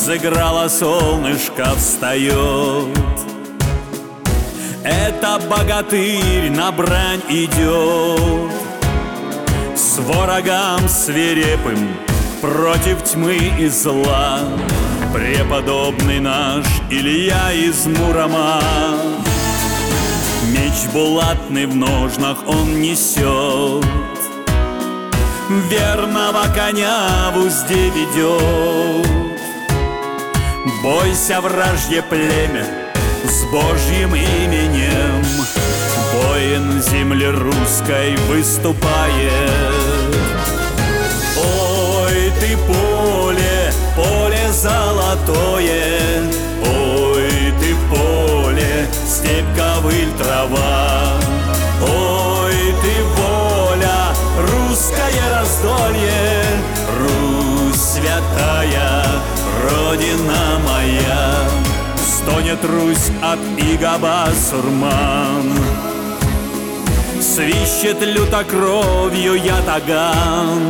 взыграло солнышко, встает. Это богатырь на брань идет, с ворогам свирепым против тьмы и зла. Преподобный наш Илья из Мурома, меч булатный в ножнах он несет, верного коня в узде ведет. Бойся, вражье племя, с Божьим именем воин земли русской выступает. Ой, ты поле, поле золотое, ой, ты поле, степь, ковыль, трава. Ой, ты воля, русское раздолье, Русь святая, Родина моя. Стонет Русь от ига басурман, свищет люто кровью ятаган.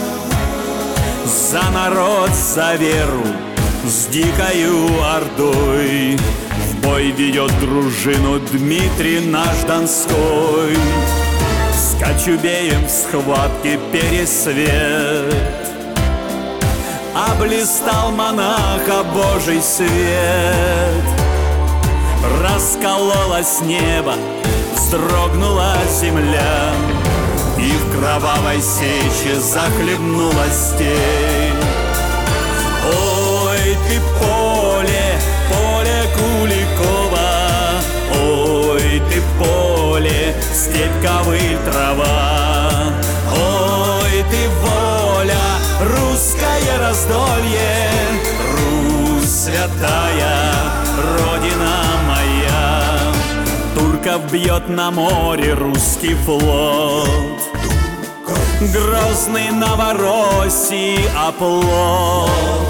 За народ, за веру, с дикою ордой в бой ведет дружину Дмитрий наш Донской. С Кочубеем в схватке пересвет, облистал монаха Божий свет. Раскололось небо, вздрогнула земля, и в кровавой сече захлебнулась степь. Ой, ты поле, поле Куликова, ой, ты поле, степь, ковыль, трава. Ой, ты воля, русское раздолье, Русь святая, Родина моя. Турков бьет на море русский флот, грозный Новороссии оплот.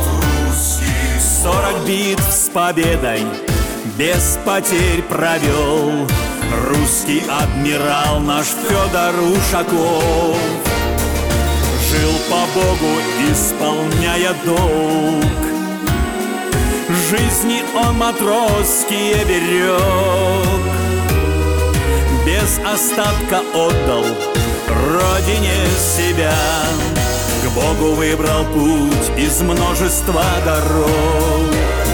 40 битв с победой без потерь провел русский адмирал наш Федор Ушаков. Жил по Богу, исполняя долг, жизни он матросские берег. Без остатка отдал родине себя, к Богу выбрал путь из множества дорог.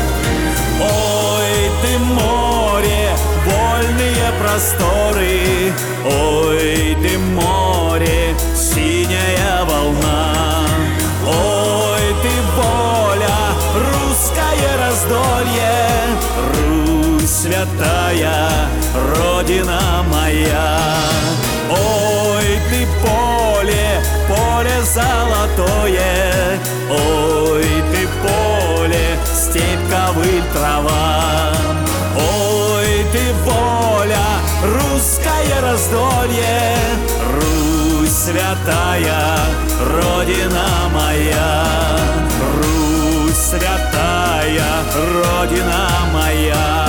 Ой, ты море, вольные просторы, ой, ты море, синяя волна. Ой, ты воля, русское раздолье, Русь святая, Родина моя. Ой, ты поле, поле золотое, ой, ты поле, степь, ковыль, трава. Ой, ты воля, русское раздолье, Русь святая, Родина моя. Русь святая, Родина моя.